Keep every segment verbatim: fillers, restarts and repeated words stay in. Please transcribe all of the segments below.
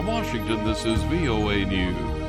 Washington, this is V O A News.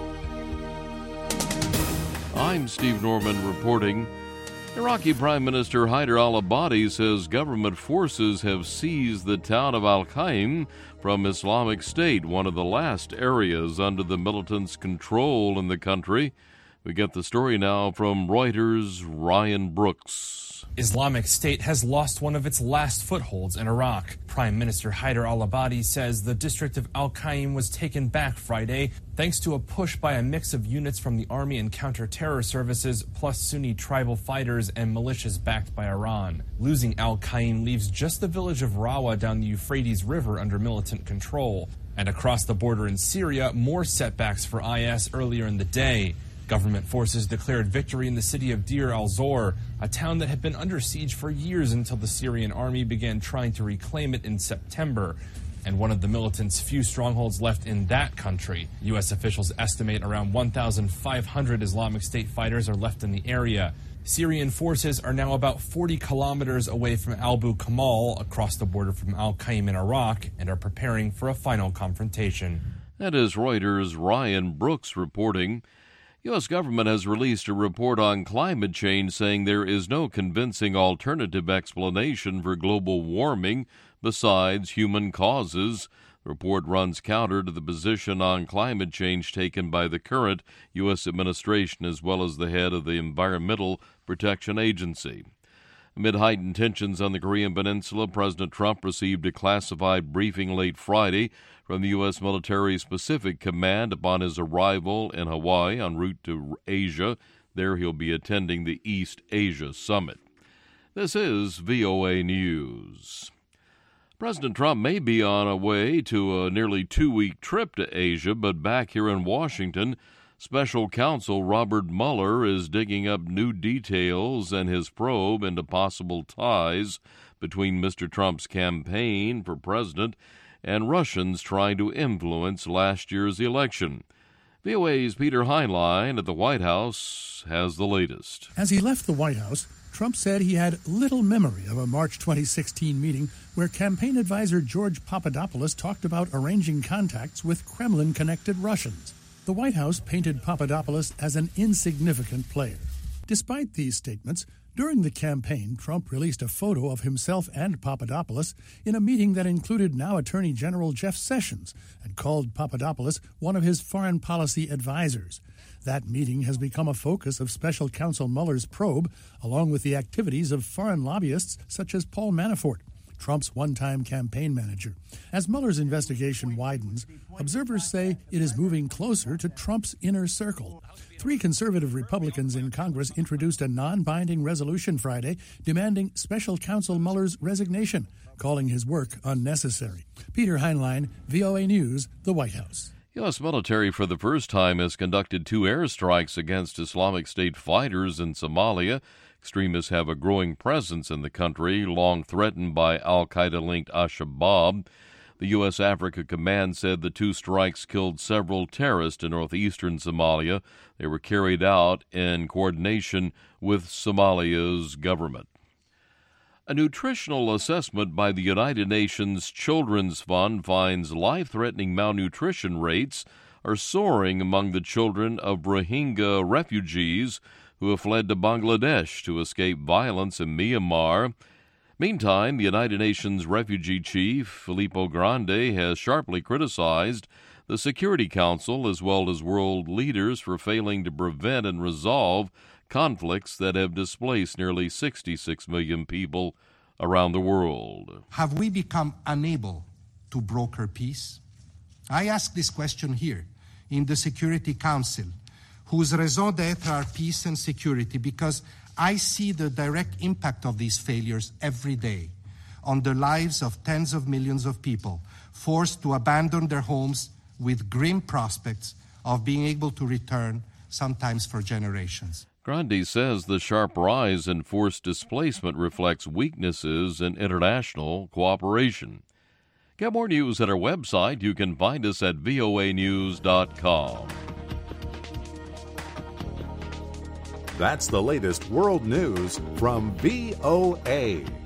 I'm Steve Norman reporting. Iraqi Prime Minister Haider al-Abadi says government forces have seized the town of Al-Qaim from Islamic State, one of the last areas under the militants' control in the country. We get the story now from Reuters' Ryan Brooks. Islamic State has lost one of its last footholds in Iraq. Prime Minister Haider al-Abadi says the district of Al-Qaim was taken back Friday thanks to a push by a mix of units from the army and counter-terror services, plus Sunni tribal fighters and militias backed by Iran. Losing Al-Qaim leaves just the village of Rawa down the Euphrates River under militant control. And across the border in Syria, more setbacks for I S earlier in the day. Government forces declared victory in the city of Deir al-Zor, a town that had been under siege for years until the Syrian army began trying to reclaim it in September, and one of the militants' few strongholds left in that country. U S officials estimate around one thousand five hundred Islamic State fighters are left in the area. Syrian forces are now about forty kilometers away from Abu Kamal, across the border from Al-Qaim in Iraq, and are preparing for a final confrontation. That is Reuters' Ryan Brooks reporting. U S government has released a report on climate change saying there is no convincing alternative explanation for global warming besides human causes. The report runs counter to the position on climate change taken by the current U S administration as well as the head of the Environmental Protection Agency. Amid heightened tensions on the Korean Peninsula, President Trump received a classified briefing late Friday from the U S Military Pacific Command upon his arrival in Hawaii en route to Asia. There he'll be attending the East Asia Summit. This is V O A News. President Trump may be on a way to a nearly two-week trip to Asia, but back here in Washington, Special Counsel Robert Mueller is digging up new details in his probe into possible ties between Mister Trump's campaign for president and Russians trying to influence last year's election. V O A's Peter Heinlein at the White House has the latest. As he left the White House, Trump said he had little memory of a March twenty sixteen meeting where campaign advisor George Papadopoulos talked about arranging contacts with Kremlin-connected Russians. The White House painted Papadopoulos as an insignificant player. Despite these statements, during the campaign, Trump released a photo of himself and Papadopoulos in a meeting that included now Attorney General Jeff Sessions and called Papadopoulos one of his foreign policy advisors. That meeting has become a focus of Special Counsel Mueller's probe, along with the activities of foreign lobbyists such as Paul Manafort, Trump's one-time campaign manager. As Mueller's investigation widens, observers say it is moving closer to Trump's inner circle. Three conservative Republicans in Congress introduced a non-binding resolution Friday demanding Special Counsel Mueller's resignation, calling his work unnecessary. Peter Heinlein, V O A News, the White House. U S military for the first time has conducted two airstrikes against Islamic State fighters in Somalia. Extremists have a growing presence in the country, long threatened by al-Qaeda-linked Al-Shabaab. The U S Africa Command said the two strikes killed several terrorists in northeastern Somalia. They were carried out in coordination with Somalia's government. A nutritional assessment by the United Nations Children's Fund finds life-threatening malnutrition rates are soaring among the children of Rohingya refugees who have fled to Bangladesh to escape violence in Myanmar. Meantime, the United Nations Refugee Chief, Filippo Grandi, has sharply criticized the Security Council as well as world leaders for failing to prevent and resolve conflicts that have displaced nearly sixty-six million people around the world. Have we become unable to broker peace? I ask this question here in the Security Council, whose raison d'etre are peace and security, because I see the direct impact of these failures every day on the lives of tens of millions of people forced to abandon their homes with grim prospects of being able to return, sometimes for generations. Grandi says the sharp rise in forced displacement reflects weaknesses in international cooperation. Get more news at our website. You can find us at V O A news dot com. That's the latest world news from V O A.